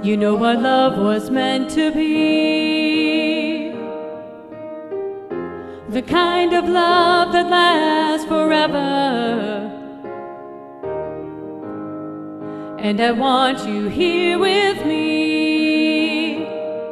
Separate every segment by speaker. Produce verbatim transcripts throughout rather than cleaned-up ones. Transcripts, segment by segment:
Speaker 1: You know our love was meant to be the kind of love that lasts forever. And I want you here with me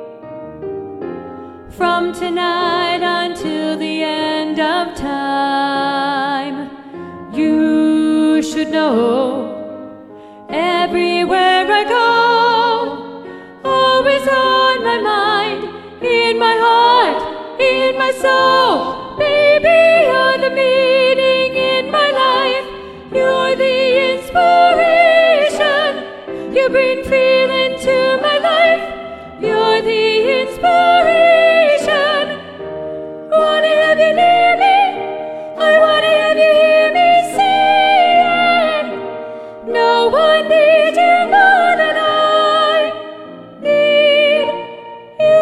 Speaker 1: from tonight until the end of time. You should know everywhere I go, always on my mind, in my heart, in my soul. Baby, you're the meaning in my life. You're the inspiration. You bring feeling to my life. You're the inspiration. Wanna have you near me. I wanna have you hear me sing. No one needs you more than I need you.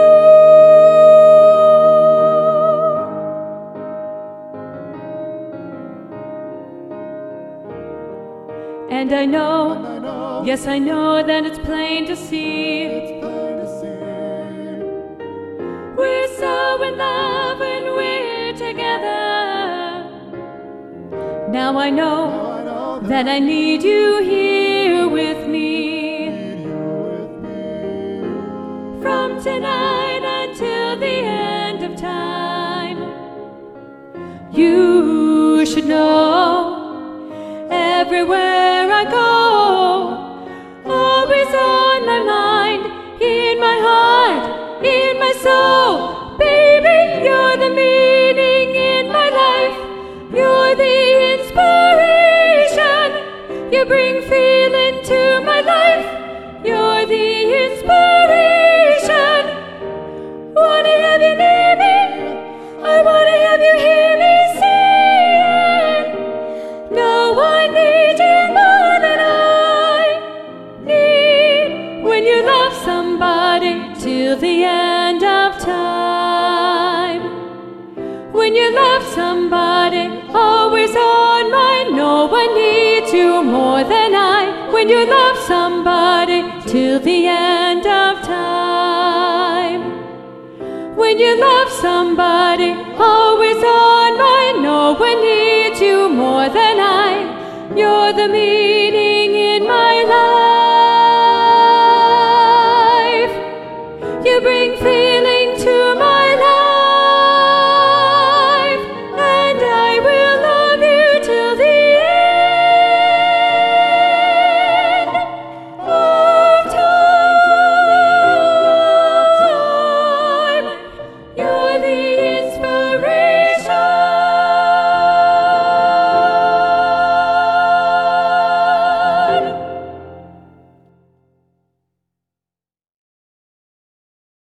Speaker 1: And I know, yes, I know that it's plain to see. We're so in love when we're together. Now I know that I need you here with me from tonight until the end of time. You should know everywhere I go, always on my mind, in my heart, in my soul. Baby, you're the meaning in my life. You're the inspiration. You bring feeling to my life. You're the inspiration. Wanna have you near me. I wanna have you hear me sing. No one needs you more than I need. When you love somebody till the end of time. When you love somebody, always on mind. No one needs you more than I. When you love somebody till the end of time. When you love somebody, always on mind. No one needs you more than I. You're the meaning in my life. You bring feeling